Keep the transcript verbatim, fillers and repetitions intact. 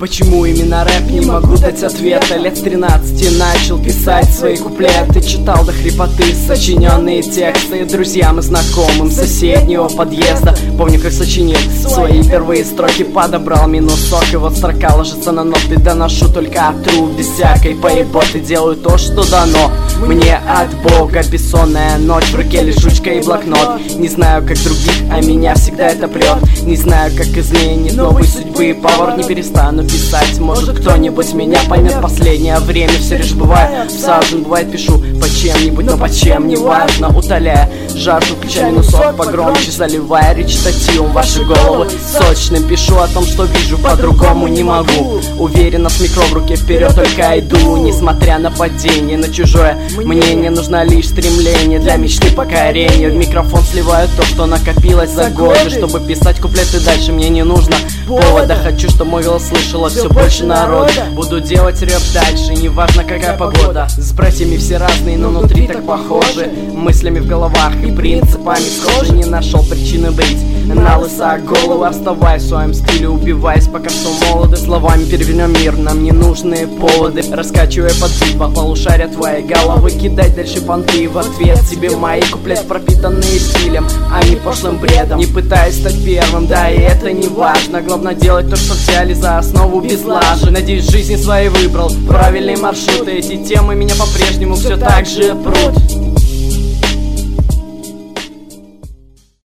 Почему именно рэп, не могу дать ответа. Лет с тринадцати начал писать свои куплеты, читал до хрипоты сочиненные тексты друзьям и знакомым соседнего подъезда. Помню, как сочинил свои первые строки, подобрал минусок, и вот строка ложится на ноты. Доношу только от тру, без всякой поеботы, делаю то, что дано мне от Бога. Бессонная ночь, в руке лежучка и блокнот. Не знаю, как других, а меня всегда это прет. Не знаю, как изменит новой судьбы поворот. Не перестану писать, может кто-нибудь меня поймет. Последнее время все лишь бывает всажен, бывает пишу по чем-нибудь, но по чем, не важно. Утоляя жажду, включая минусок погромче, заливая речитативом ваши головы сочным. Пишу о том, что вижу, по-другому не могу. Уверенно с микро в руке вперед только иду. Несмотря на падение, на чужое мнение, нужно лишь стремление для мечты покорения. В микрофон сливаю то, что накопилось за годы. Чтобы писать куплеты дальше мне не нужно повода. Хочу, чтобы мой голос слышало все больше народа. Буду делать рэп дальше, неважно какая погода. С братьями все разные, но внутри так похожи. Мыслями в головах и принципами схожи. Не нашел причины быть на лысо голову, оставаясь в своем стиле, убиваясь, пока что молоды. Словами перевернем мир, нам не нужны поводы. Раскачивая под бит по полушария твоей головы, кидать дальше понты в ответ тебе мои куплеты, пропитанные стилем, а не пошлым бредом. Не пытаясь стать первым, да и это не важно. Главное делать то, что взяли за основу без лажи. Надеюсь, в жизни своей выбрал правильный маршрут. Эти темы меня по-прежнему все так же прут.